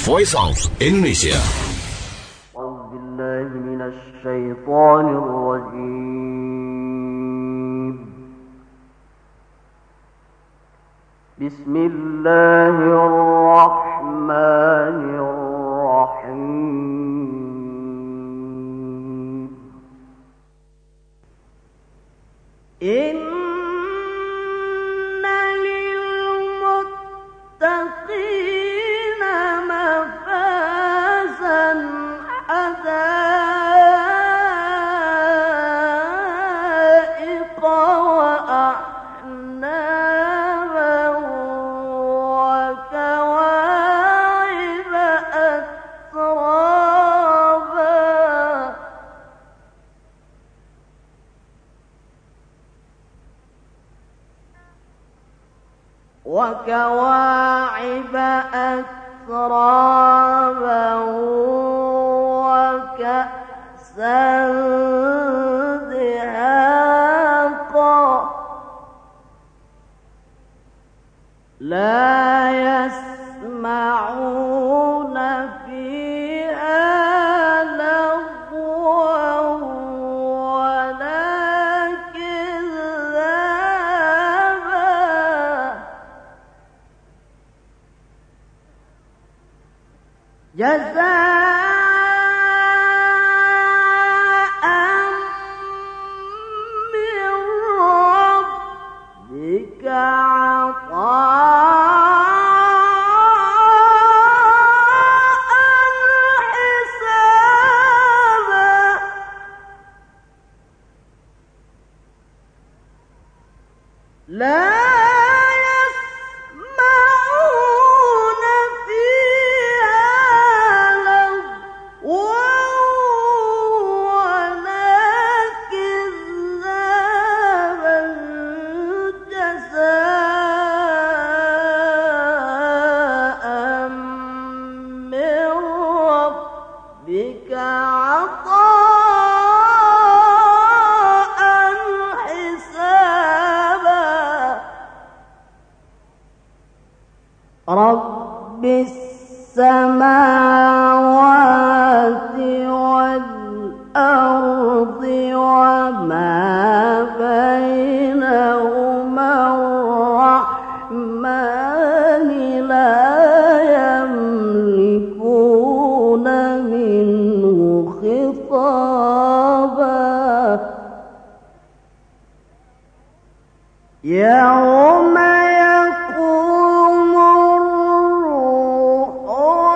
Voice of Indonesia. أعوذ بالله من الشيطان الرجيم. بسم الله الرحمن الرحيم. إن للمتقين مفازا حدائق وأعنابا وكواعب أترابا وكأسا دهاقا لا يسمعون فيها لغوا ولا كذابا جزاء من ربك عطاء حسابا لا يسمعون فيها لغوا ولا كذابا جزاء من ربك عطاء حسابا رب السماوات والأرض وما بينهما الرحمن لا يملكون منه خطابا يوم يقوم الروح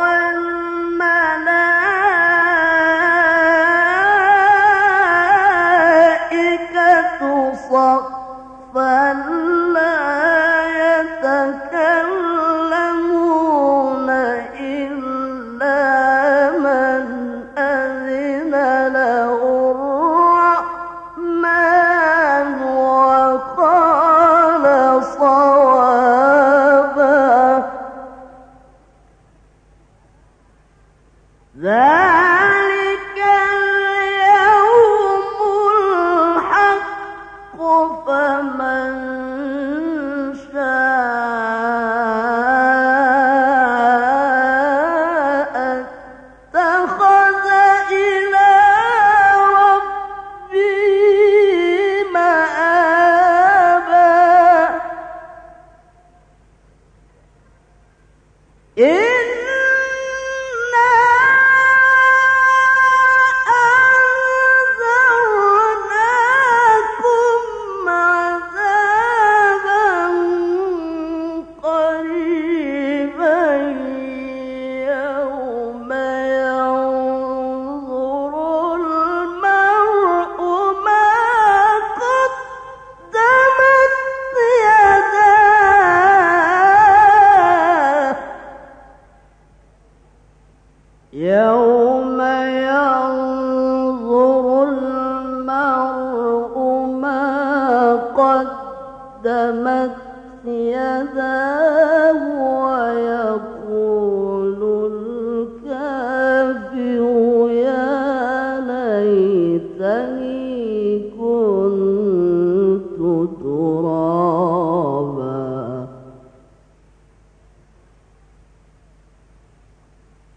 والملائكة صفا لا يتكلمون إلا من أذن له الرحمن وقال صوابا ذلك اليوم الحق فمن شاء اتخذ إلى ربه مآبا إنا أنذرناكم عذابا قريبا يوم ينظر المرء ما قدمت يداه يوم ينظر المرء ما قدمت يداه ويقول الكافر يا ليتني كنت ترابا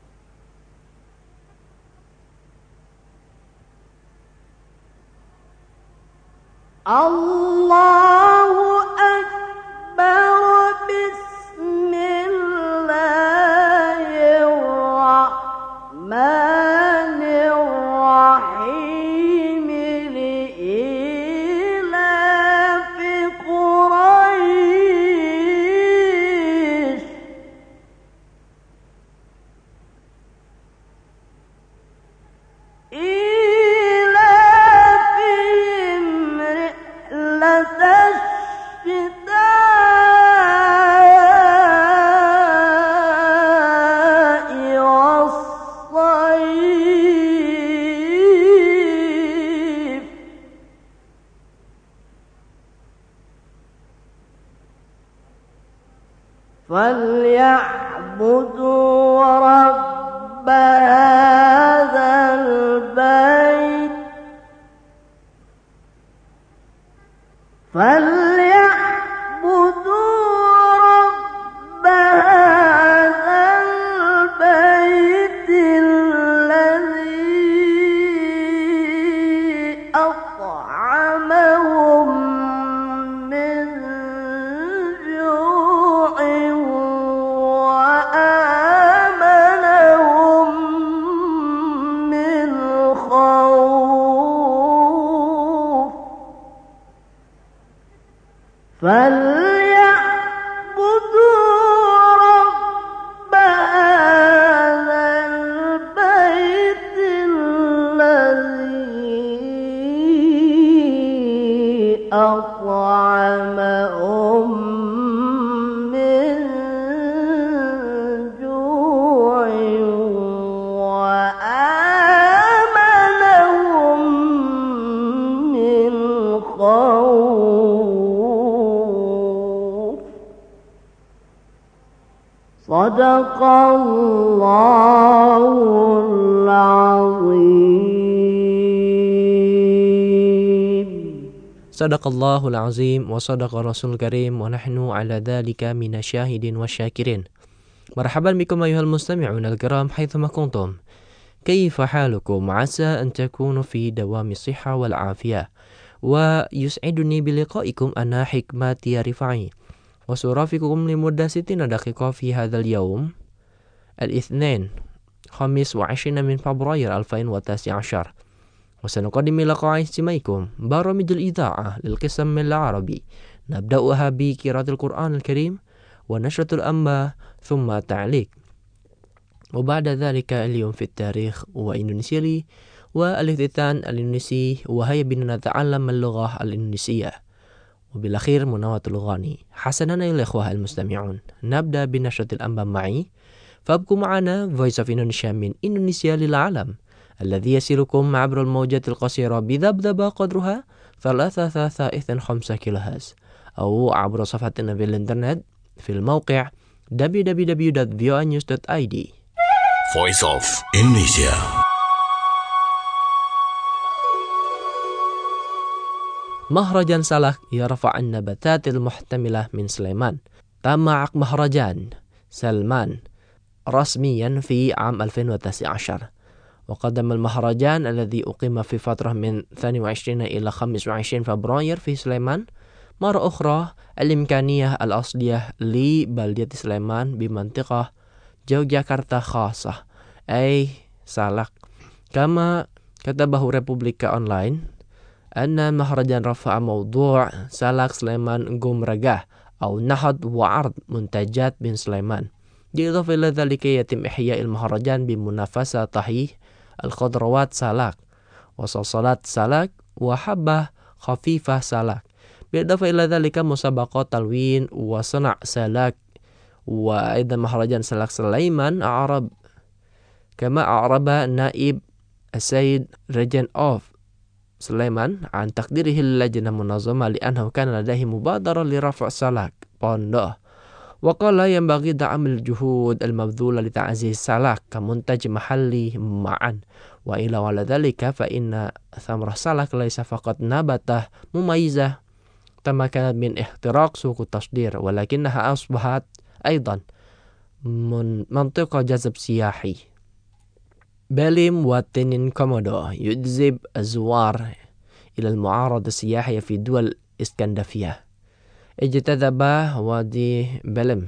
فليعبدوا رب هذا البيت الذي أطعمهم من جوع وآمنهم من خوف فليعبدوا رب هذا البيت الذي أطعمهم من جوع وآمنهم من خوف. صدق الله العظيم. Sadaqallahul azim wa sadaqa rasul karim wa nahnu ala dhalika minasyahidin wa syakirin. Marhaban bikum ayuhal mustami'un al-kiram haythuma kuntum. Kayfa halukum? Asa an takunu fi dawami siha wal afiyah. Wa yus'iduni biliqaikum ana hikmati rifai. Wa surafikum limudda 60 daqiqa fi hadzal yawm al-ithnain 25 min Februari 2019. وسنقدم لقاء استماعكم برامج الإذاعة للقسم العربي نبدأها بقراءة القرآن الكريم ونشرة الأنباء ثم تعليق وبعد ذلك اليوم في التاريخ وإندونيسيا والافتتان الإندونيسي وهيا بنا نتعلم اللغة الإندونيسية وبالأخير مناوة الأغاني. حسنا أيها الإخوة المستمعون، نبدأ بنشرة الأنباء معي، فابقوا معنا Voice of Indonesia من إندونيسيا للعالم الذي يصلكم عبر الموجات القصيرة بذبذبة قدرها 3.5 كيلوهرتز أو عبر صفحتنا في الإنترنت في الموقع www.voanews.id. Voice of Indonesia. مهرجان سلك يرفع النباتات المحتملة من سليمان. تم عقد مهرجان سلمان رسميا في عام 2019. وقدم المهرجان الذي أقيم في فترة من 22 إلى 25 فبراير في سليمان مرة أخرى الإمكانية الأصلية لبلدية سليمان بمنطقة يوغياكارتا خاصة أي سلك. كما كتبه ريبوبليكا أونلاين أن المهرجان رفع موضوع سلك سليمان جمرجاه أو نهض وعرض منتجات من سليمان. بالإضافة إلى ذلك يتم إحياء المهرجان بمنافسة طهي الخضروات سلك وصلصالات سلك وحبة خفيفة سلك. بالإضافة إلى ذلك مسابقات تلوين وصنع سلك. وأيضا مهرجان سلك سليمان كما أعرب نائب السيد ريجن أوف سليمان عن تقديره اللجنة المنظمة لأنه كان لديه مبادرة لرفع سلك بونده. وقال ينبغي دعم الجهود المبذولة لتعزيز سلك كمنتج محلي معا. وإلى على ذلك فإن ثمرة سلك ليس فقط نباتة مميزة تمكنت من اختراق سوق التصدير، ولكنها أصبحت أيضا منطقة جذب سياحي. بليم وتنين كومودو يجذب الزوار إلى المعارض السياحية في دول اسكندنافية. اجتذب وادي بلم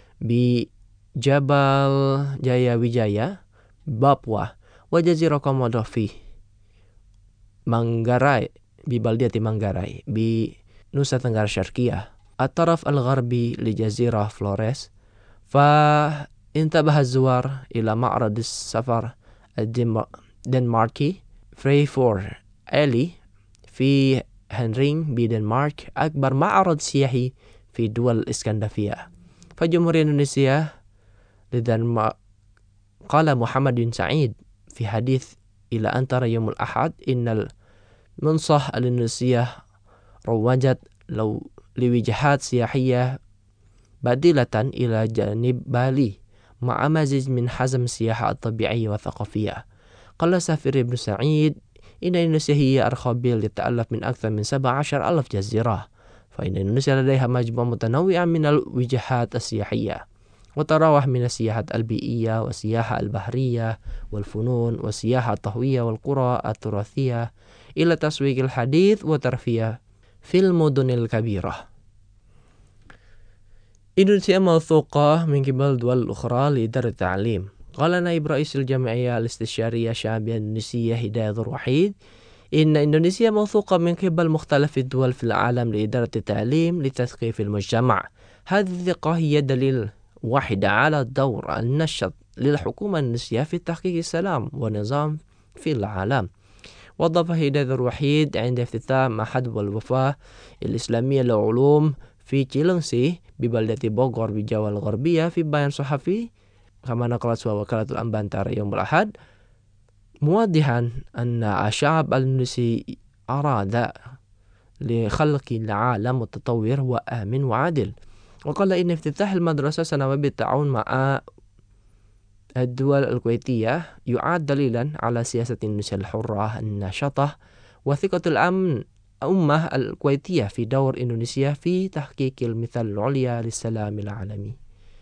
بجبل جايا ويجايا بابوا وجزيرة كومودو في مانغاراي ببلدية مانغاراي بنوسا تنغار الشرقية الطرف الغربي لجزيرة فلوريس. فانتبه الزوار إلى معرض السفر الدنماركي فريفور ألي في هنرينغ بدنمارك أكبر معرض سياحي في دول الإسكندنافية. فجمهورية إندونيسيا لدنمارك قال محمد بن سعيد في حديث إلى أن ترى يوم الأحد إن المنصة الإندونيسية روجت لوجهات سياحية بديلة إلى جانب بالي مع مزيج من حزم السياحة الطبيعية والثقافية. قال سفير ابن سعيد إن إندونيسيا هي أرخبيل يتألف من أكثر من 17,000 جزيرة، فإن إندونيسيا لديها مجموعة متنوعة من الوجهات السياحية، وتراوح من السياحة البيئية والسياحة البحرية والفنون والسياحة الطهوية والقرى التراثية إلى التسويق الحديث وترفيه في المدن الكبيرة. إندونيسيا موثوقة من قبل الدول الأخرى لإدارة التعليم. قال نائب رئيس الجمعية الاستشارية الشعبية الإندونيسية هداية ذو الوحيد إن إندونيسيا موثوقة من قبل مختلف الدول في العالم لإدارة التعليم لتثقيف المجتمع. هذه الثقة هي دليل واحد على الدور النشط للحكومة الإندونيسية في تحقيق السلام والنظام في العالم. وضف هداية ذو الوحيد عند افتتاح معهد الوفاة الإسلامية للعلوم في تشيلنسي ببلدة بوغور بجاوا الغربية في بيان صحفي كما نقلت وكالة الأنباء أنتارا يوم الأحد، موضحا أن الشعب الإندونيسي أراد لخلق العالم متطور وآمن وعادل. وقال إن افتتاح المدرسة سنوي بالتعاون مع الدول الكويتية يعد دليلا على سياسة إندونيسيا الحرة النشطة وثقة الأمة الكويتية في دور إندونيسيا في تحقيق المثال العليا للسلام العالمي.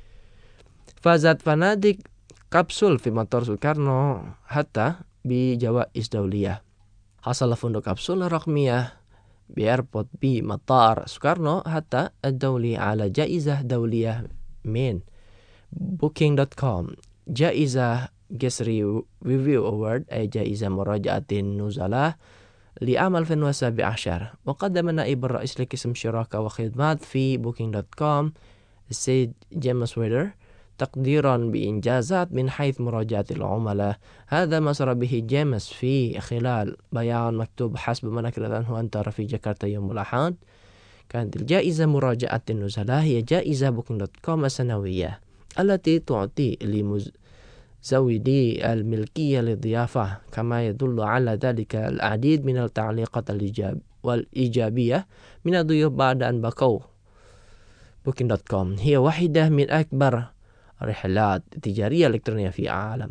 فازت فنادق كبسول في مطار سوكارنو حتى بجوائز دولية. حصل فندق كبسول رقمية بإيربورت بمطار سوكارنو حتى الدولي على جائزة دولية من Booking.com، جائزة Guest Review Award أي جائزة مراجعة النزلاء لعام 2017. وقدم نائب الرئيس لقسم شراكة وخدمات في Booking.com السيد جيمس ويدر تقديرا بإنجازات من حيث مراجعة العملاء. هذا ما سر به جيمس في خلال بيان مكتوب حسب ما نقلت عنه أنتارا في جاكرتا يوم الأحد. كانت الجائزة مراجعة النزلاء هي جائزة Booking.com السنوية التي تعطي لمزودي الملكية للضيافة، كما يدل على ذلك العديد من التعليقات والإيجابية من الضيوف بعد أن بقوا. Booking.com هي واحدة من أكبر رحلات تجارية إلكترونية في العالم.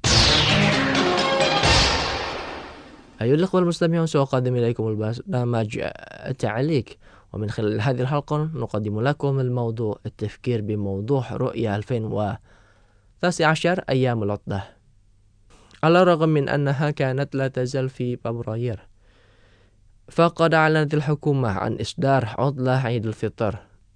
أيها الأخوة المستمعون، سأقدم إليكم البرنامج التعليق، ومن خلال هذه الحلقة نقدم لكم الموضوع التفكير بموضوع رؤية 2019 أيام العطلة. على الرغم من أنها كانت لا تزال في فبراير، فقد أعلنت الحكومة عن إصدار عطلة عيد الفطر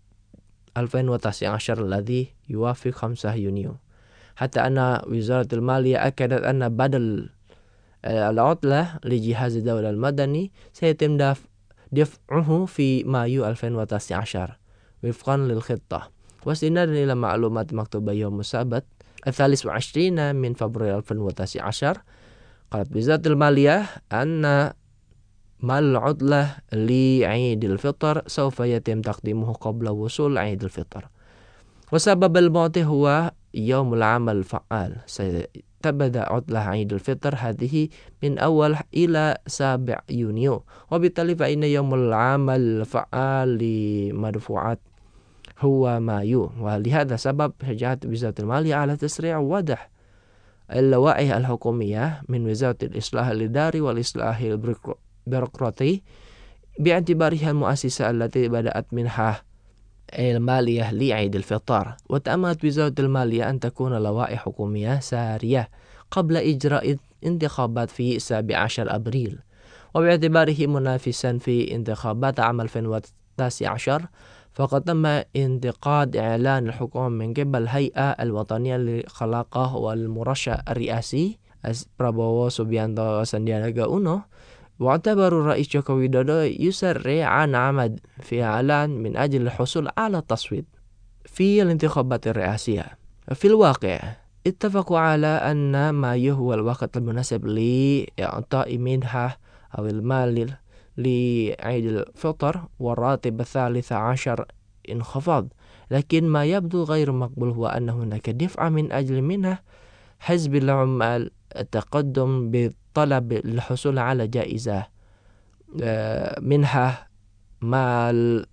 2019 الذي يوافق 5 يونيو، حتى أن وزارة المالية أكدت أن بدل العطلة لجهاز الدولة المدني سيتم دفعه في مايو 2019 وفقا للخطة. واستنادا إلى معلومات مكتوبة يوم السبت 23 من فبراير 2019، قالت وزارة المالية أن مال العطلة لعيد الفطر سوف يتم تقديمه قبل وصول عيد الفطر، وسبب المعطي هو يوم العمل الفعال. ستبدأ عطلة عيد الفطر هذه من أول إلى 7 يونيو، وبالتالي فإن يوم العمل الفعال لمدفوعات هو مايو. ولهذا سبب شجعت وزارة المالية على تسريع وضع اللوائح الحكومية من وزارة الإصلاح الإداري والإصلاح البيروقراطي باعتبارها المؤسسة التي بدأت منها المالية لعيد الفطر. وتأملت وزارة المالية أن تكون لوائح حكومية سارية قبل إجراء انتخابات في 17 أبريل، وباعتباره منافسا في انتخابات عام 2019، فقد تم انتقاد إعلان الحكومة من قبل الهيئة الوطنية للخلاقة والمرشح الرئاسي Prabowo Subianto Sandiaga Uno. واعتبر الرئيس جوكو ويدودو يسرع عن عمد في إعلان من أجل الحصول على التصويت في الانتخابات الرئاسية. في الواقع اتفقوا على أن مايو هو الوقت المناسب لإعطاء منحة أو المال لعيد الفطر، والراتب 13 انخفاض. لكن ما يبدو غير مقبول هو أن هناك دفعة من أجل منحة حزب العمال التقدم بطلب الحصول على جائزة منحة مال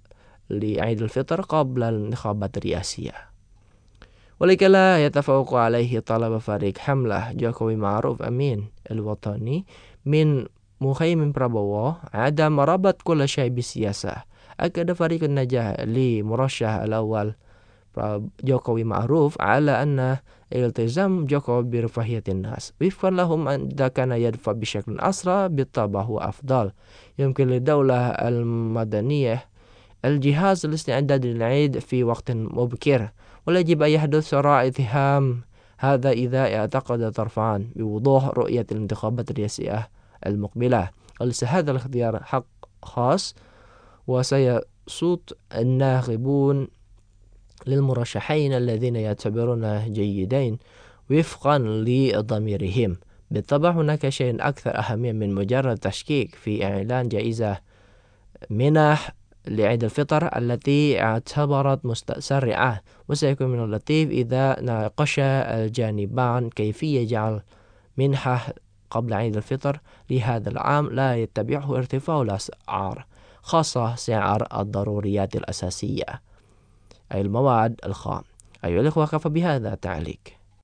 لعيد الفطر قبل الانتخابات الرئاسية. ولكلا يتفوق عليه طلب فريق حملة جوكوي معروف أمين الوطني من مخيم برابوو عدم ربط كل شيء بالسياسة. أكد فريق النجاح لمرشح الأول جوكوي معروف على أن التزام جوكوي برفاهية الناس وفقا لهم إذا كان يدفع بشكل أسرع بالطبع هو أفضل. يمكن للدولة المدنية الجهاز الاستعداد للعيد في وقت مبكر، ولا يجب أن يحدث صراع اتهام هذا إذا اعتقد الطرفان بوضوح رؤية الانتخابات الرئاسية المقبلة. وليس هذا الاختيار حق خاص، وسيصوت الناخبون للمرشحين الذين يعتبرون جيدين وفقا لضميرهم. بالطبع هناك شيء أكثر أهمية من مجرد تشكيك في إعلان جائزة منح لعيد الفطر التي اعتبرت متسرعة، وسيكون من اللطيف إذا ناقش الجانبان كيفية جعل منحة قبل عيد الفطر لهذا العام لا يتبعه ارتفاع الأسعار، خاصة سعر الضروريات الأساسية أي المواد الخام. أيها الأخوة، كفى بهذا تعليق.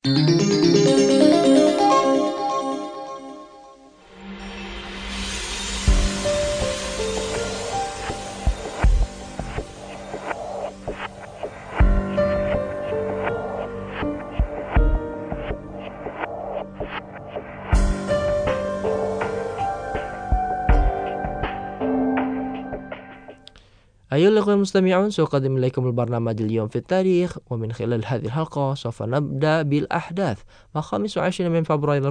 أيها الأخوة المستمعون، سأقدم إليكم البرنامج اليوم في التاريخ، ومن خلال هذه الحلقة سوف نبدأ بالأحداث. 25 من فبراير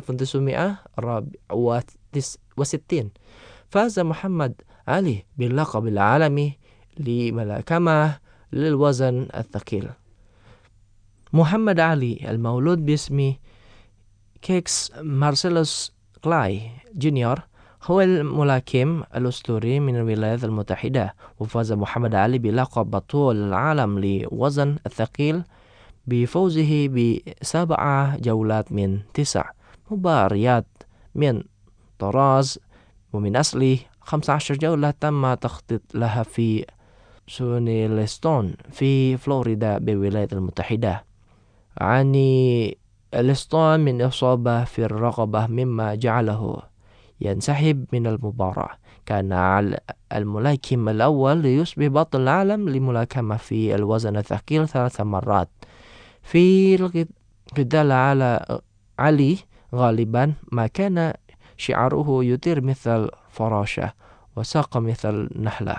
1964 فاز محمد علي باللقب العالمي لملاكمة للوزن الثقيل. محمد علي المولود باسم كيكس مارسيلوس كلاي جونيور هو الملاكم الأسطوري من الولايات المتحدة، وفاز محمد علي بلقب بطل العالم لوزن الثقيل بفوزه ب7 جولات من 9 مباريات من طراز، ومن أصل 15 جولة تم تخطيط لها في سونيلستون في فلوريدا بالولايات المتحدة. عاني ليستون من إصابة في الرقبة مما جعله ينسحب من المباراة. كان الملاكم الأول ليصبح بطل العالم لملاكمة في الوزن الثقيل 3 مرات. في القتال على علي غالبا ما كان شعره يطير مثل فراشة وساق مثل نحلة.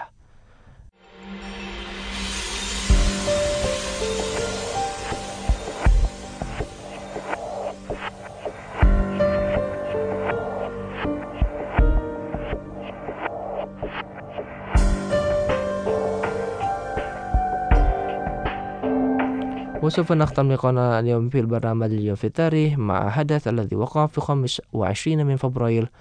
وسوف نختم لقاءنا اليوم في البرنامج اليوم في التاريخ مع حدث الذي وقع في 25 من فبراير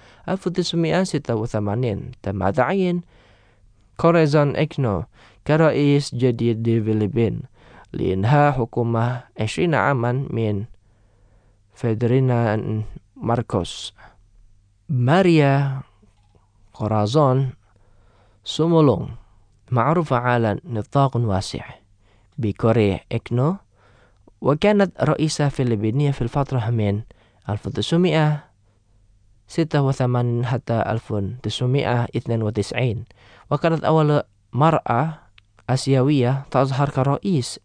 1986. تم تعيين كوريزون إكنو كرئيس جديد للفلبين لإنهاء حكومة 20 عاما من فرديناند ماركوس. ماريا كورازون سومولونغ معروفة على نطاق واسع بكوريا إكنو، وكانت رئيسة فلبينية في الفترة من 1986 حتى 1992، وكانت أول مرأة آسيوية تظهر كرئيس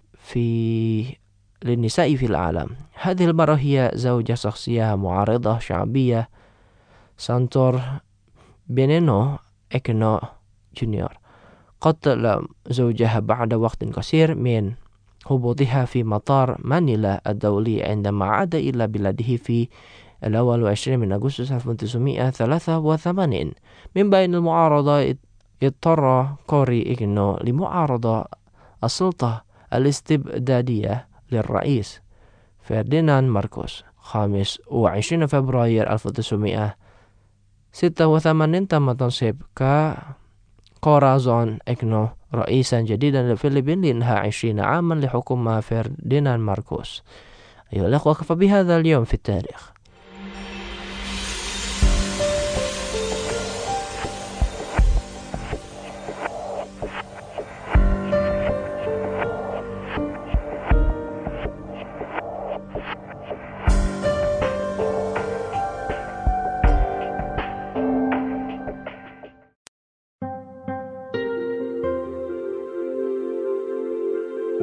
للنساء في العالم. هذه المرأة هي زوجة شخصية معارضة شعبية سانتور بينينو إكنو جونيور. قتل زوجها بعد وقت قصير من هبوطها في مطار مانيلا الدولي عندما عاد إلى بلاده في 21 من أغسطس 1983. من بين المعارضة اضطر كوري إكنو لمعارضة السلطة الاستبدادية للرئيس فرديناند ماركوس. 25 فبراير 1986 تم تنصيب كورازون إكنو رئيسا جديدا للفلبين لإنهاء 20 عاما لحكومة فرديناند ماركوس. أيها الأخوة، كفى بهذا اليوم في التاريخ.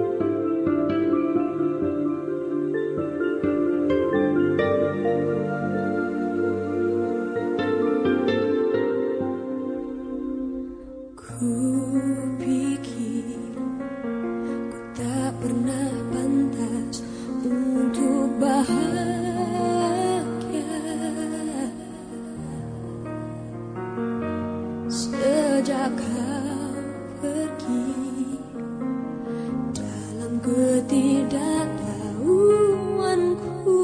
Sejak kau pergi dalam ketidaktahuanku,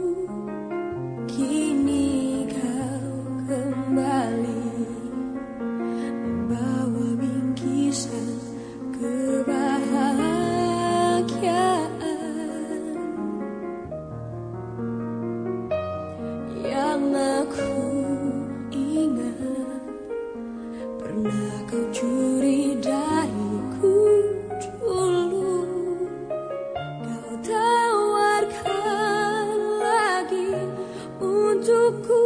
kini kau kembali membawa bingkisan kebahagiaan yang aku ingat. Pernah kau curi dariku dulu, kau tawarkan lagi untukku.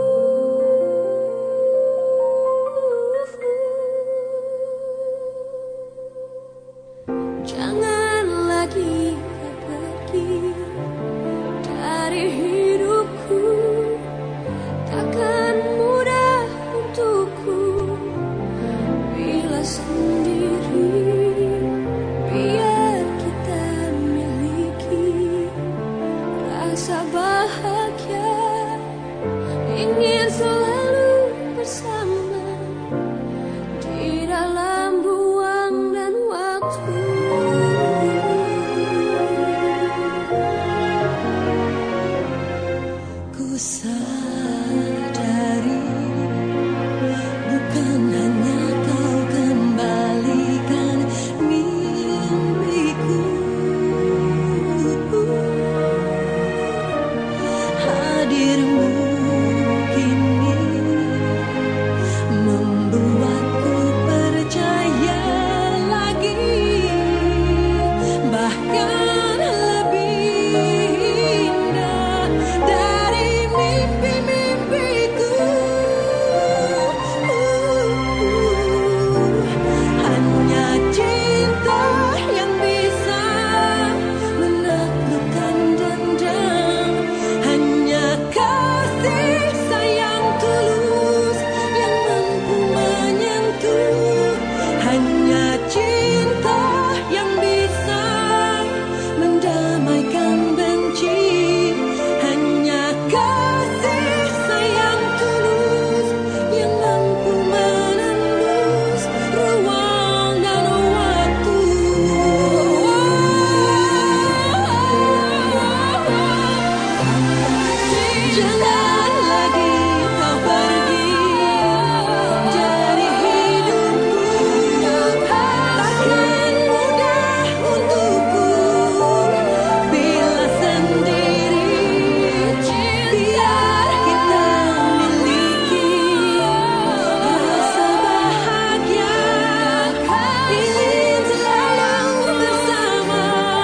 Jangan lagi kau pergi dari hidupku, takkan mudah untukku bila sendiri. Biar kita miliki rasa bahagia, ingin selalu bersama di dalam ruang dan waktu. Ku sadari bukan hanya kau kembalikan mimpiku, hadirmu kini membuatku percaya lagi, bahkan lebih indah dari mimpi-mimpiku. Hanya cinta yang bisa menaklukkan dendam, hanya kasih sayang tulus yang mampu menyentuh, hanya cinta yang bisa mendamaikan benci, hanya kasih sayang tulus yang mampu menembus ruang dan waktu. Jangan lagi kau pergi dari hidupku, takkan mudah untukku bila sendiri. Biar kita miliki rasa bahagia, ingin selalu bersama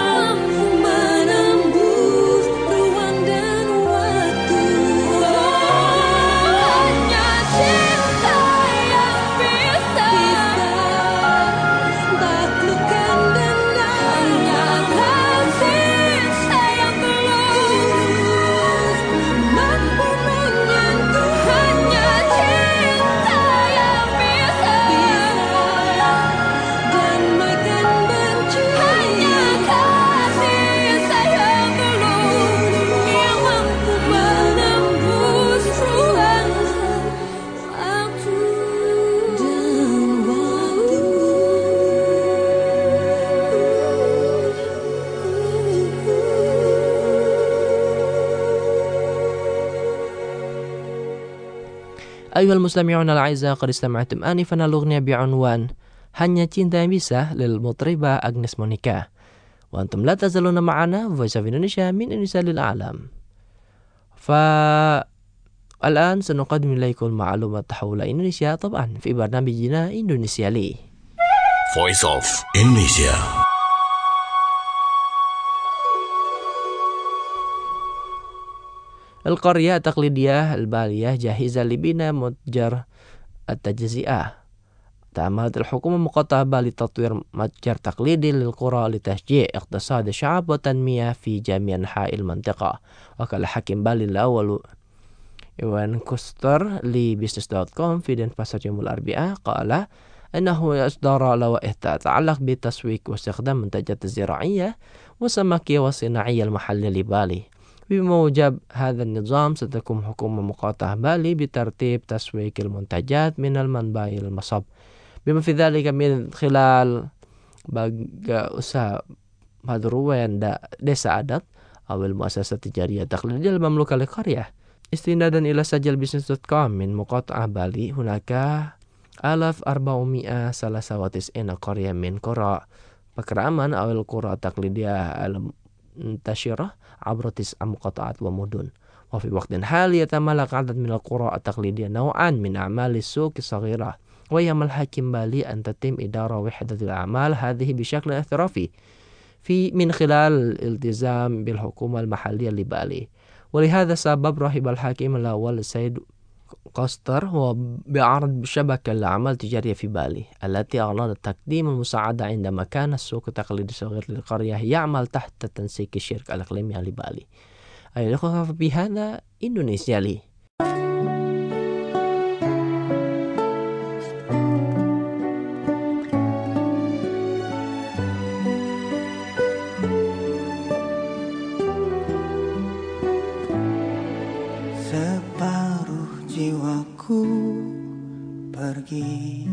menembus ruang dan waktu. Hanya cinta yang bisa taklukkan dendam, hanya kasih sayang tulus mampu menyentuh, hanya cinta yang bisa damaikan benci, hanya kasih sayang tulus yang mampu menembus ruang waktu dan waktu. أيها المستمعون الأعزاء، قد استمعتم آنفا الأغنية بعنوان Hanya Cinta Yang Bisa للمطربة أغنيس مونيكا. وأنتم لا تزالون معنا Voice of Indonesia من إندونيسيا للعالم. فالآن سنقدم إليكم معلومات حول إندونيسيا، طبعا في برنامجنا إندونيسيا لي. Voice of Indonesia. القرية التقليدية البالية جاهزة لبناء متجر التجزئة. تأملت الحكومة المقاطعة بالي تطوير متجر تقليدي للقرى لتشجيع اقتصاد الشعب وتنمية في جميع أنحاء المنطقة. وقال حاكم بالي الأول إيوان كوستر لبيزنس.com في دنباسر يوم الأربعاء قال أنه إصدار لوائح تتعلق بتسويق واستخدام المنتجات الزراعية والسمكية والصناعية المحلية لبالي. بموجب هذا النظام ستقوم حكومة مقاطعة بالي بترتيب تسويق المنتجات من المنبع إلى المصب، بما في ذلك من خلال usaha madruwen desa adat أو المؤسسات التجارية التقليدية المملوكة للقرية. استنادا إلى سجل business.com من مقاطعة بالي هناك 1493 قرية من قرى بكرامان أو القرى التقليدية المنتشرة عبر 9 مقاطعات ومدن. وفي وقت حالي يتملك عدد من القرى التقليدية نوعا من أعمال السوق الصغيرة، ويأمل حاكم بالي أن تتم إدارة وحدة الأعمال هذه بشكل احترافي من خلال الالتزام بالحكومة المحلية لبالي. ولهذا سبب رحب الحاكم الأول السيد كوستر بعرض شبكة الأعمال التجارية في بالي التي أعلنت تقديم المساعدة عندما كان السوق التقليدي الصغير للقرية يعمل تحت تنسيق الشركة الإقليمية لبالي. أيها الأخوة بهذا إندونيسيا لي. Separuh jiwaku pergi,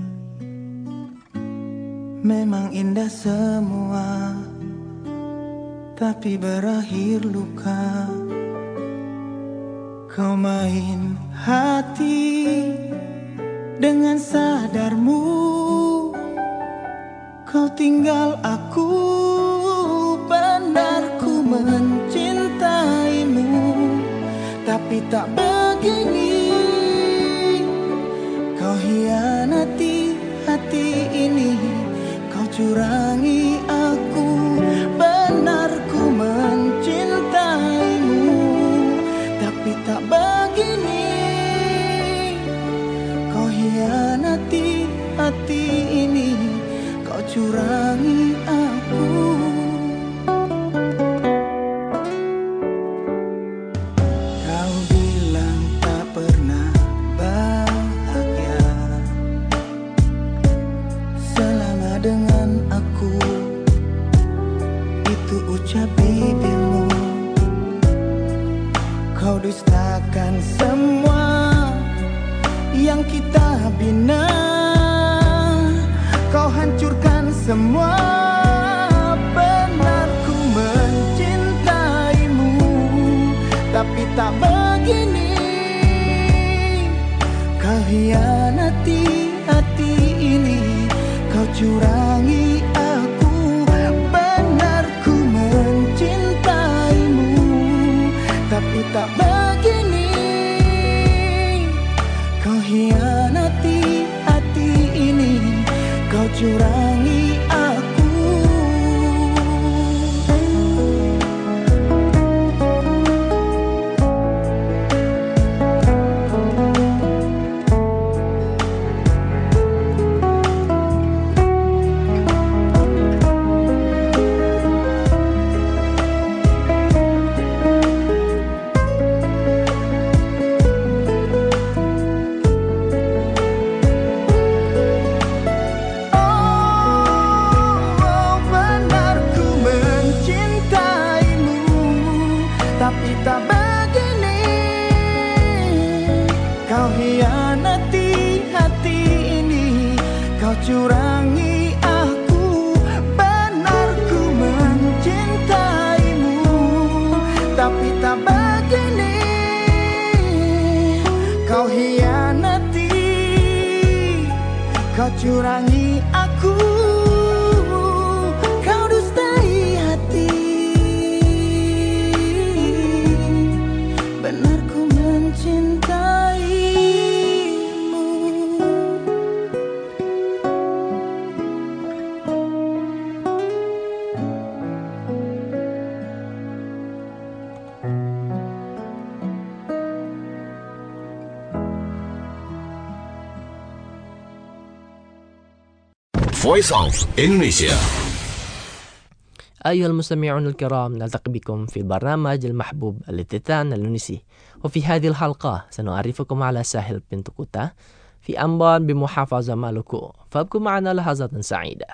memang indah semua, tapi berakhir luka. Kau main hati dengan sadarmu, kau tinggal aku, benar ku mencintaimu, tapi tak begini. Kau hianati hati ini, kau curangi aku, benar ku mencintaimu, tapi tak begini. Kau hianati hati ini, kau curangi aku. Ucap bibirmu, kau dustakan semua yang kita bina, kau hancurkan semua. Benar ku mencintaimu, tapi tak begini. Kau hianati hati ini, kau curangi aku. Tapi tak begini. Kau hianati hati ini, kau curangi aku. Tapi tak begini. Kau hianati hati ini, kau curangi aku. Benar ku mencintaimu, tapi tak begini. Kau hianati, kau curangi aku. Kau dustai hati, benar ku mencintaimu. Voice of Indonesia. أيها المستمعون الكرام، نلتقي بكم في البرنامج المحبوب الاتتان الأونسي، وفي هذه الحلقة سنعرفكم على ساحل بنت كوتا في أمبان بمحافظة مالوكو، فابقوا معنا لحظات سعيدة.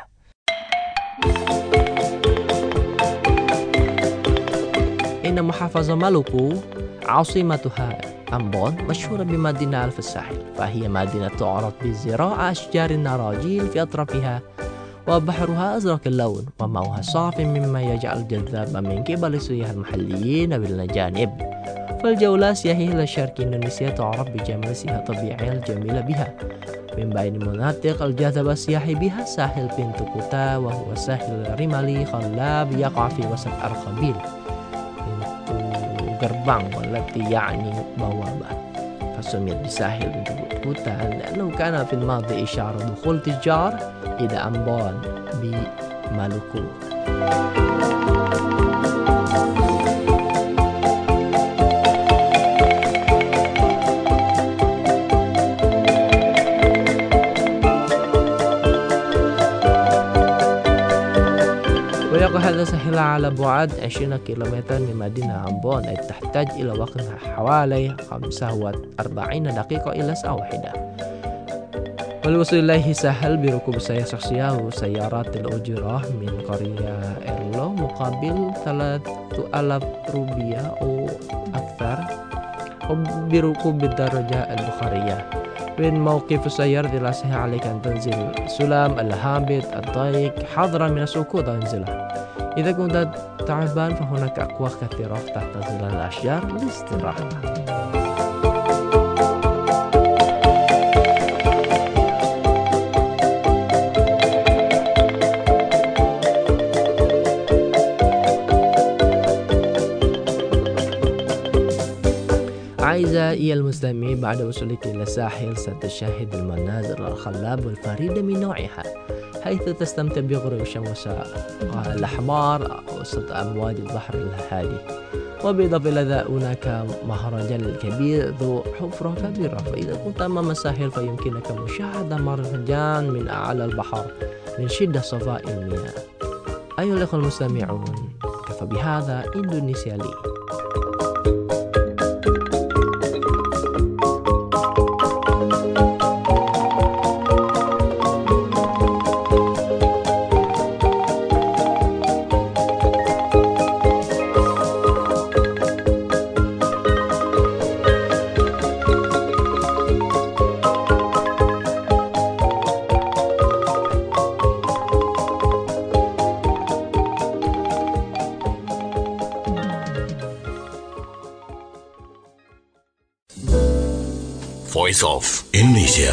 إن محافظة مالوكو عاصمتها أمبون مشهورة بمدينة في الساحل، فهي مدينة تعرف بزراعة أشجار النراجيل في أطرافها، وبحرها أزرق اللون وماؤها صافي مما يجعل جذاب من قبل السياح المحليين والأجانب. فالجولة السياحية إلى شرق إندونيسيا تعرف بجمال السياحة الطبيعية الجميلة بها. من بين المناطق الجاذبة السياحي بها ساحل بنت كوتا، وهو ساحل رمالي خلاب يقع في وسط القبيل بنت gerbang والتي يعني بوابة، فسميت بساحل بنت كوتا لأنه كان في الماضي إشارة دخول تجار إلى أمبون بمالوكو. ويقع هذا الساحل على بعد 20 كيلومتر من مدينة أمبون، أي تحتاج إلى وقت حوالي 45 دقيقة إلى ساعة واحدة. والوصول إليه سهل بركوب سيارة شخصية وسيارات الأجرة من قرية إيرلو مقابل 3000 روبيا أو أكثر، وبركوب الدراجة البخارية. من موقف السيارة الرئيسي عليك أن تنزل السلم الهابط الضيق حذرا من السقوط وانزله. إذا كنت تعبان فهناك أكواخ كثيرة تحت ظلال الأشجار للاستراحة. أعزائي المستمعين، بعد وصولك إلى الساحل ستشاهد المناظر الخلابة والفريدة من نوعها، حيث تستمتع بغروب الشمس الأحمر وسط أمواج البحر الهادي. وبالإضافة إلى ذلك هناك مهرجان كبير ذو حفرة كبيرة، فإذا كنت أمام الساحل فيمكنك مشاهدة مهرجان من أعلى البحر من شدة صفاء المياه. أيها الأخوة المستمعون، كفى بهذا إندونيسيا لي. Voice of Indonesia.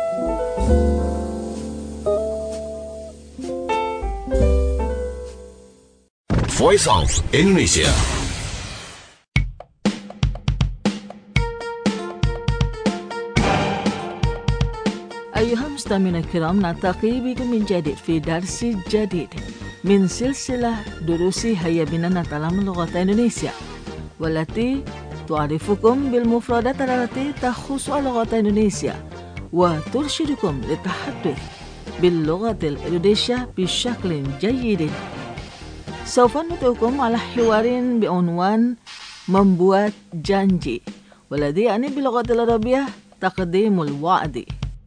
Voice of Indonesia. أيها المستمعون الكرام، نلتقي بكم من جديد في درس جديد من سلسلة دروس هيا بنا نتعلم اللغة الإندونيسية، والتي تعرفكم بالمفردات التي تخص اللغة الإندونيسية وترشدكم للتحدث باللغة الإندونيسية بشكل جيد. سوف ندعوكم على حوار بعنوان membuat janji، والذي يعني باللغة العربية تقديم الوعد.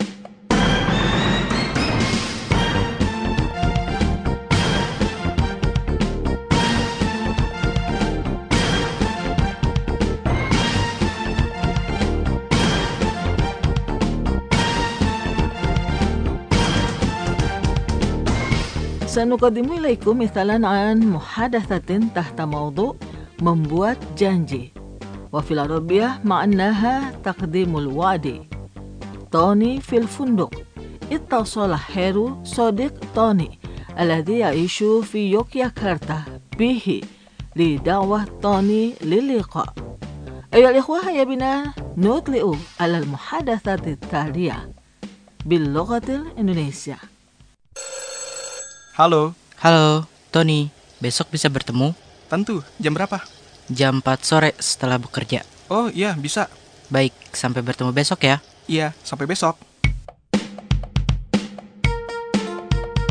سنقدم إليكم مثالا عن محادثة تحت موضوع membuat janji، وفي العربية معناها تقديم الوعد. توني في الفندق، اتصل هيرو صديق توني الذي يعيش في يوغياكرتا به لدعوة توني للقاء. أيها الإخوة، هيا بنا نطلع على المحادثة التالية باللغة الإندونيسية. Halo, Tony. Besok bisa bertemu? tentu. Jam berapa? Jam 4 sore setelah bekerja. Oh iya, bisa. Baik, sampai bertemu besok ya. Iya, sampai besok.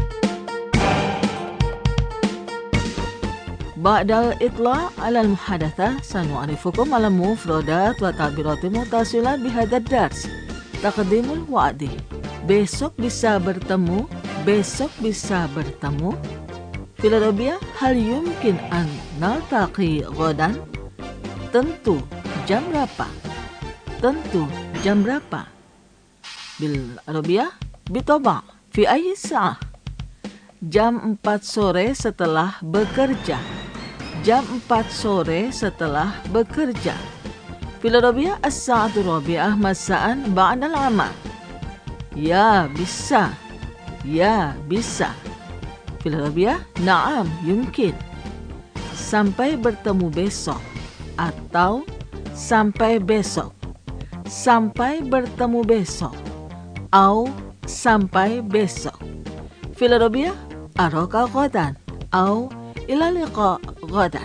بعد الإطلاع على المحادثة سنعرفكم على مفردات وتعبيرات متصلة بهذا الدرس. تقديم الوعد. Besok bisa bertemu. Besok bisa bertemu. في العربية هل يمكن أن نلتقي غدا؟ Tentu. Jam berapa? Tentu. Jam berapa? بالعربية بالطبع. في أي ساعة? Jam 4 sore setelah bekerja. Jam 4 sore setelah bekerja. في العربية الساعة الرابعة مساء بعد العمل. Ya, bisa. Ya, bisa. في العربية نعم يمكن. Sampai bertemu besok atau sampai besok. Sampai bertemu besok atau sampai besok. في العربية أراك غدا أو إلى اللقاء غدا.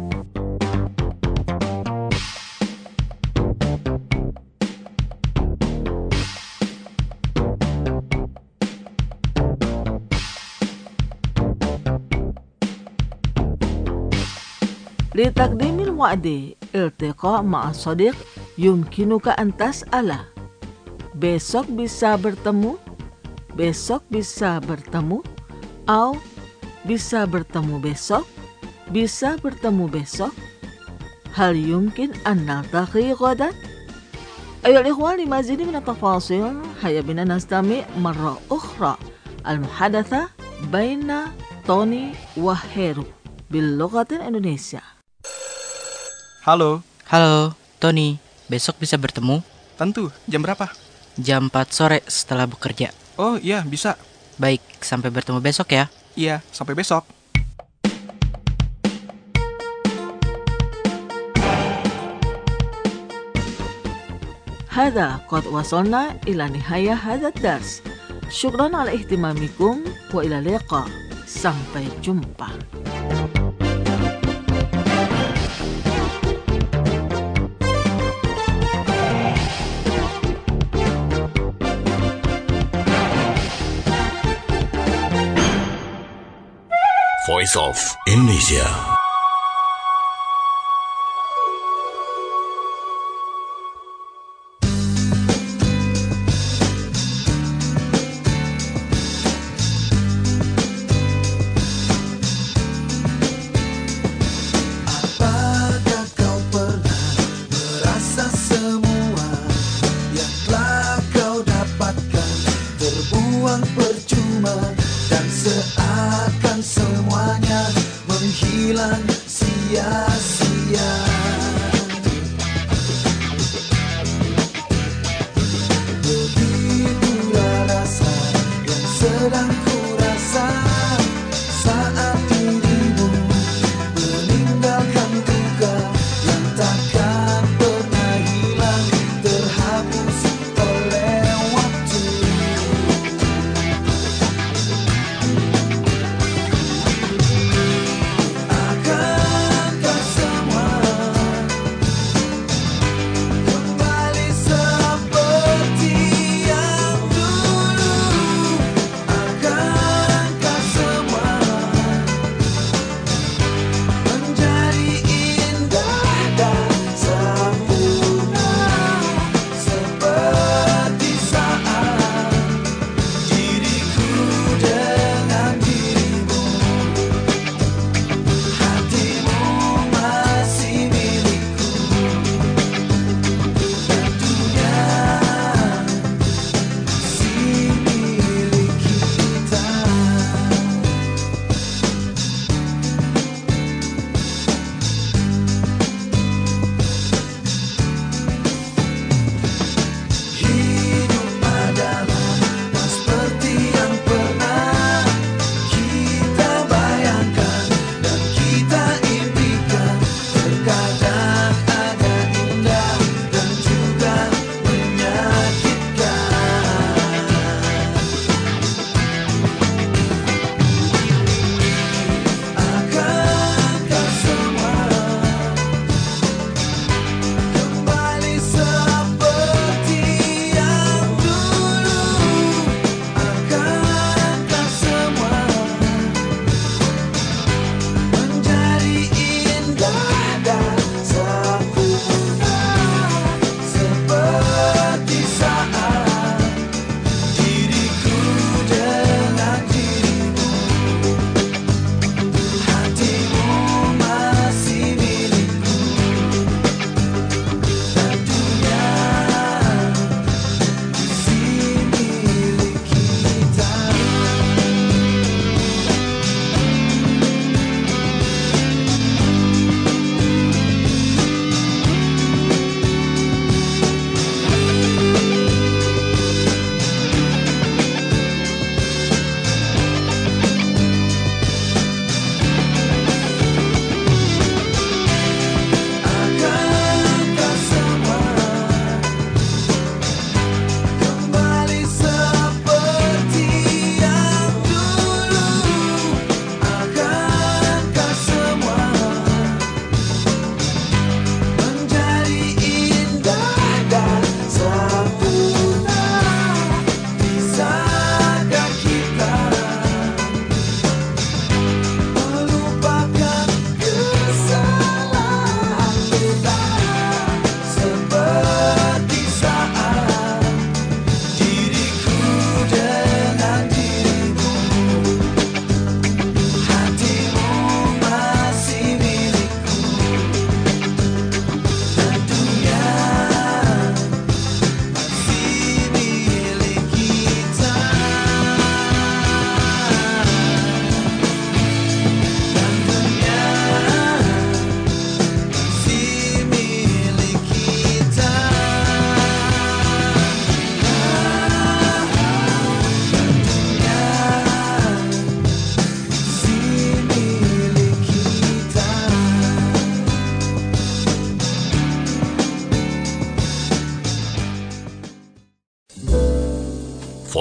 لتقديم الوعد التقاء مع صديق يمكنك أن تسأل besok bisa bertemu. Besok bisa bertemu atau bisa bertemu besok. Bisa bertemu besok. هل يمكن أن نلتقي غدا؟ أيها الإخوة لمزيد من التفاصيل هيا بنا نستمع مرة أخرى المحادثة بين توني وهيرو باللغة الإندونيسية. Halo, Halo, Tony. Besok bisa bertemu? tentu. Jam berapa? Jam 4 sore setelah bekerja. Oh iya, bisa. Baik, sampai bertemu besok ya. Iya, sampai besok. هذا قد وصلنا إلى نهاية هذا الدرس. شكرا على اهتمامكم وإلى اللقاء. Sampai jumpa. Voice of Indonesia. Apakah kau pernah merasa semua yang telah kau dapatkan terbuang percuma dan seakan semuanya menghilang sia-sia? Begitulah rasa yang sedang kurasa saat dirimu meninggalkan duka yang takkan pernah hilang, terhapus oleh waktu. Akankah semua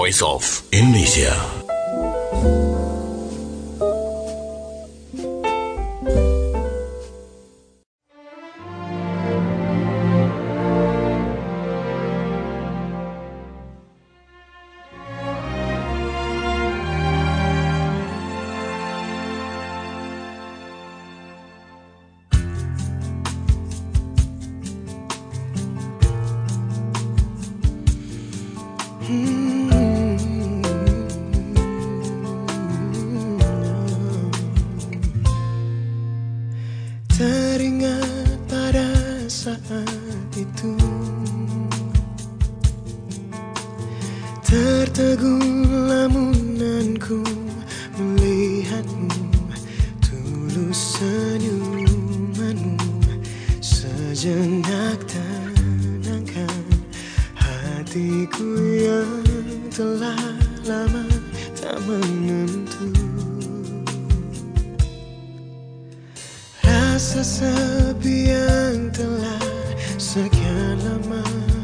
Voice of Indonesia. Teringat pada saat itu, tertegun lamunanku melihatmu, tulus senyumanmu, sejenak tenangkan hatiku yang telah lama tak menentu. Rasa sepi yang telah sekian lama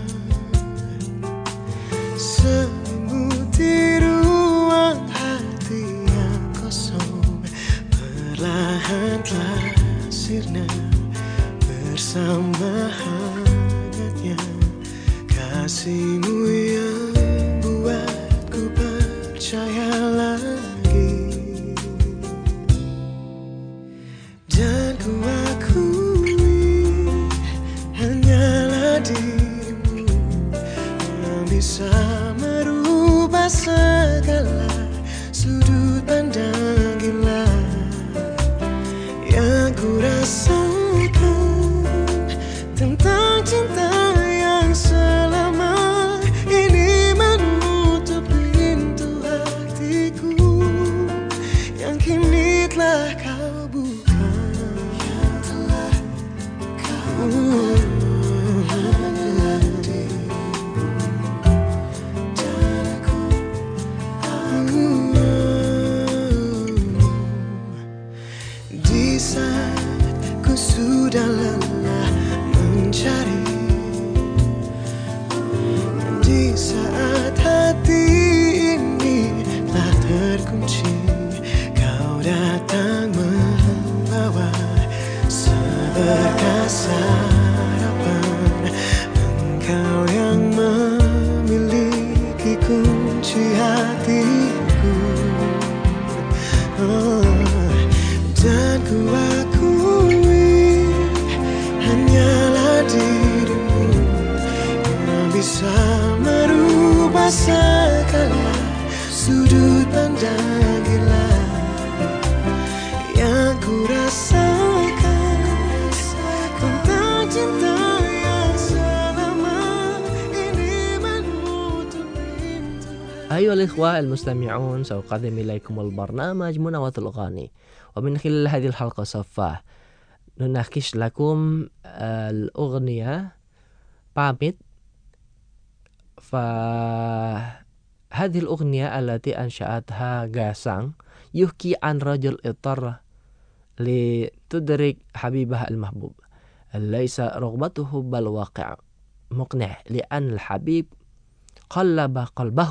selimuti ruang hati yang kosong, perlahan telah sirna bersama hangatnya kasihmu yang buatku percaya lagi. Dan ku akui hanyalah dirimu yang bisa merubah segala sudut pandang gila yang ku rasakan tentang cinta yang selama ini menutup pintu hatiku yang kini telah kau buka. Di saat ku sudah lelah mencari, di saat hati ini telah terkunci, kau datang membawa seberkas harapan. Engkau yang memiliki kunci hatiku. Dan ku akui hanyalah dirimu yang bisa merubah segala sudut pandang gila yang ku rasakan tentang cinta yang selama ini menutup pintu. أيها الإخوة المستمعون، سأقدم إليكم البرنامج منوة الأغاني، ومن خلال هذه الحلقة سوف نناقش لكم الأغنية باميت. فهذه الأغنية التي أنشأتها غاسان يحكي عن رجل اضطر لتدرك حبيبه المحبوب، ليس رغبته بل واقع مقنع، لأن الحبيب قلب قلبه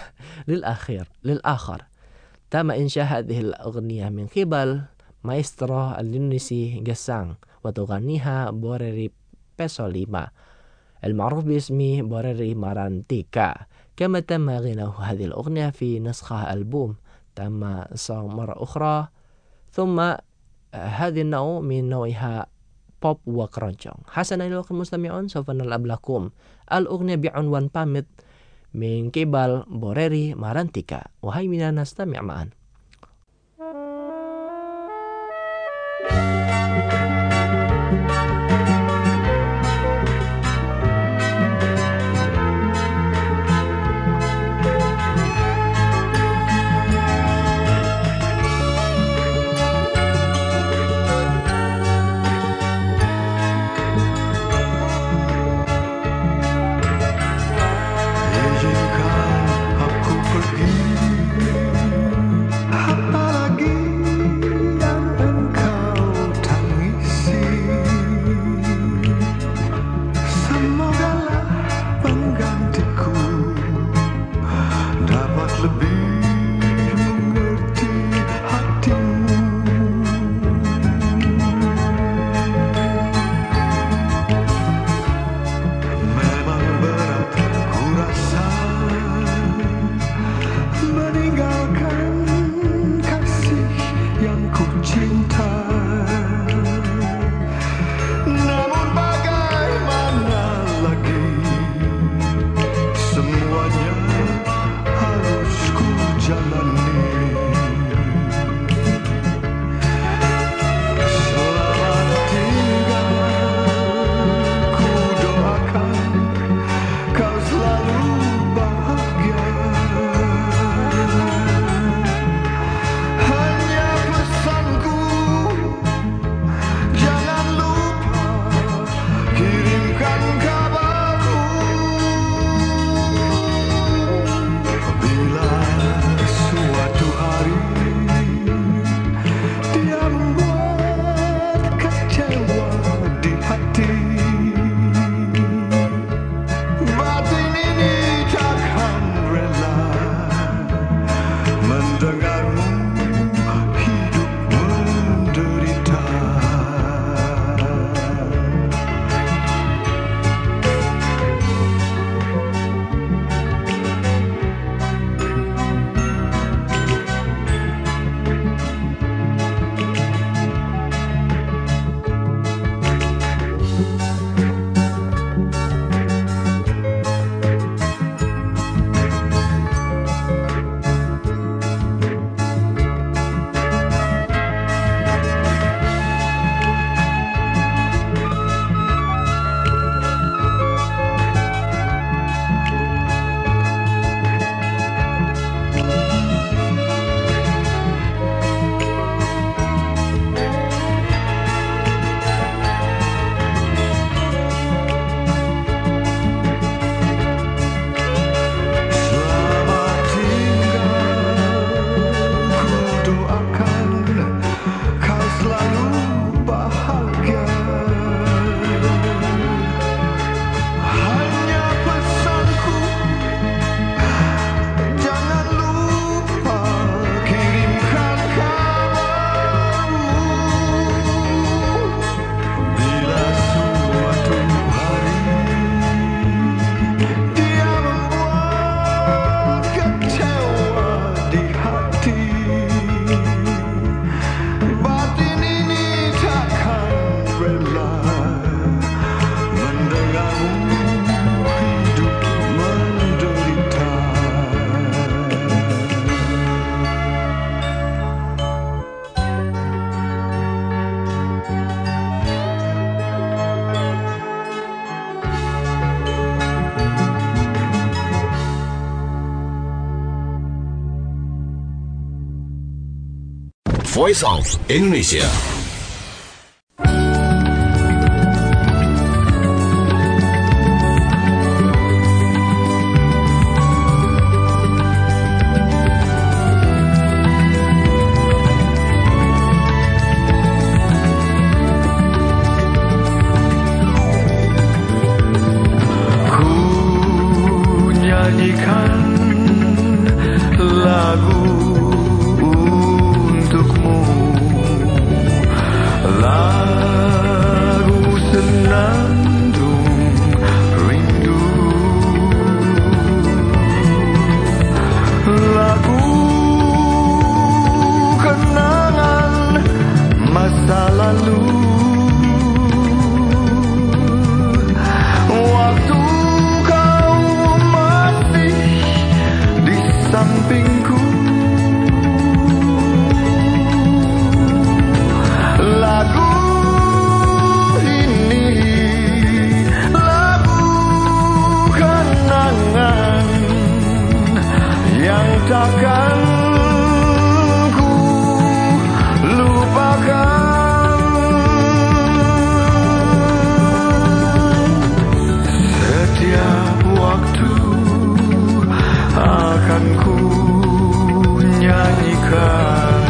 للآخر. تم إنشاء هذه الأغنية من قبل مايسترو الإندونيسي غاسان، وتغنيها بوريري بيسوليما المعروف باسم بوريري مارانتيكا. كما تم غناء هذه الأغنية في نسخة ألبوم تم صاغ مرة أخرى. ثم هذه النوع من نوعها بوب وكرونشونغ. حسنا أيها المستمعون، سوف نلعب لكم الأغنية بعنوان باميت من قبل بوريري مارانتيكا، وهيا نستمع معا. Izinkan aku pergi Voice of Indonesia. Lagu untukmu, lagu senandung rindu, lagu kenangan masa lalu. Waktu kau masih di sampingku, lagu ini lagu kenangan yang takkan ku lupakan. Setiap waktu akan ku nyanyikan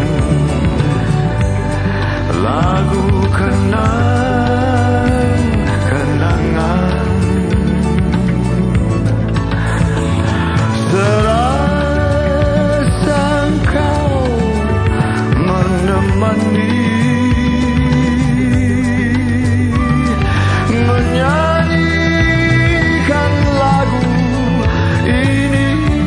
lagu kenangan. Serasa kau menemani, menyanyikan lagu ini.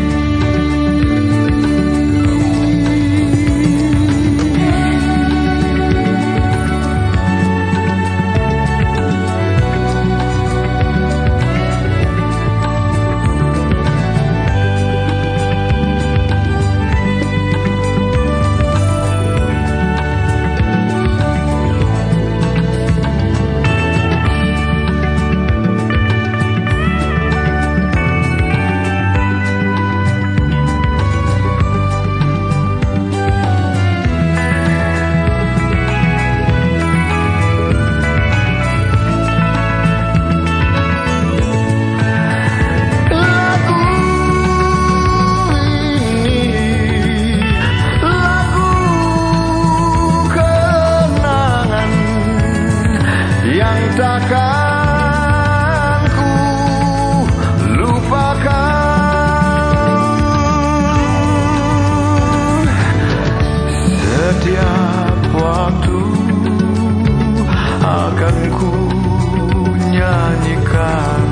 Takkan ku lupakan. Setiap waktu akan ku nyanyikan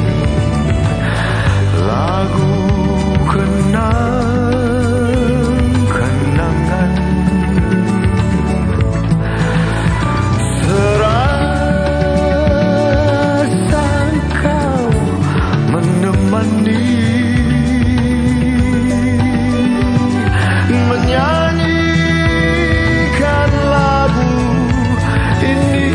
lagu kenangan. Menyanyikan lagu ini.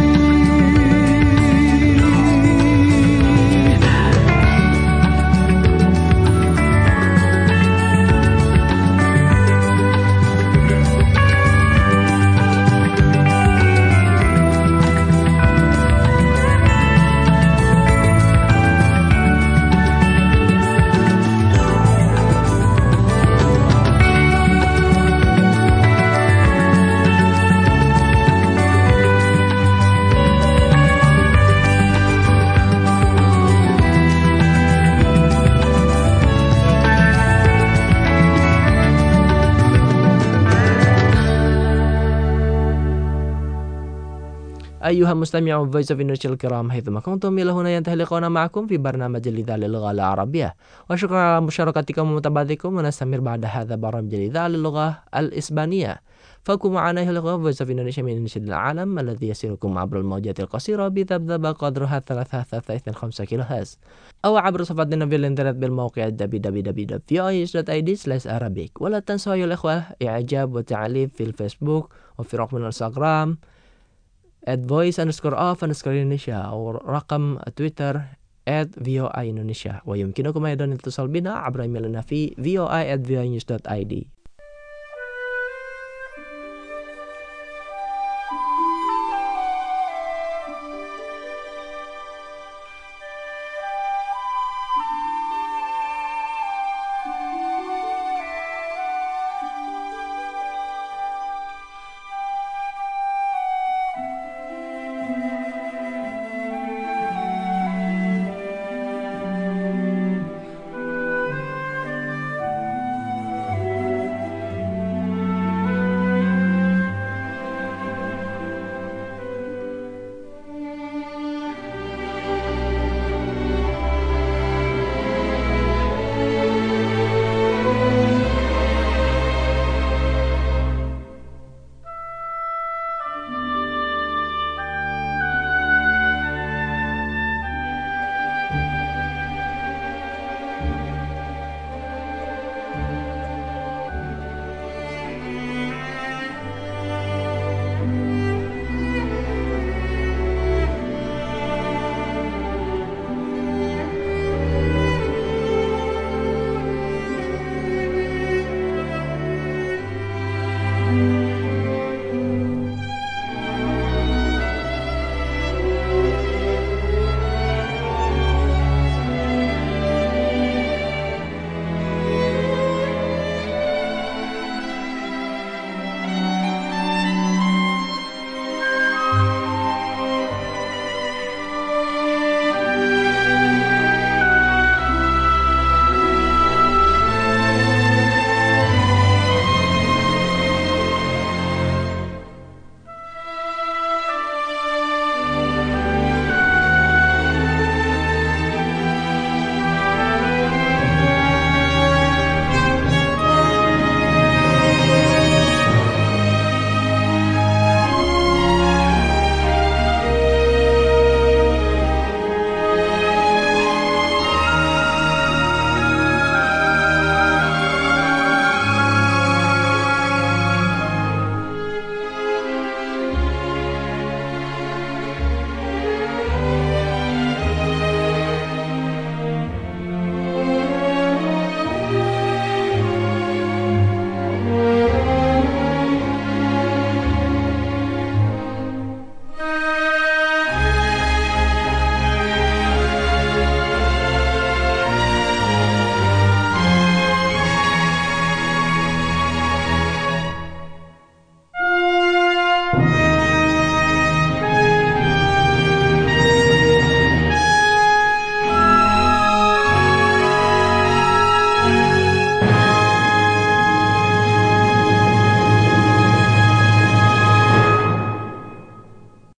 أيها المستمعون Voice of Indonesia الكرام حيثما كنتم إلى هنا ينتهي لقاؤنا معكم في برنامج الإذاعة للغة العربية وشكرا على مشاركتكم ومتابعتكم ونستمر بعد هذا برنامج الإذاعة للغة الإسبانية فكونوا معنا أيها الأخوة Voice of Indonesia من إنشاد العالم الذي يسيركم عبر الموجات القصيرة بذبذبة قدرها 3.5 كيلو هرتز أو عبر صفحتنا في الإنترنت بالموقع www.voh.id/arabic ولا تنسوا أيها الأخوة إعجاب وتعليق في الفيسبوك وفي رقم الإنستغرام @voice_of_Indonesia أو رقم تويتر @voindonesia ويمكنكم أيضا الاتصال بنا عبر إيميلنا في voi@voinews.id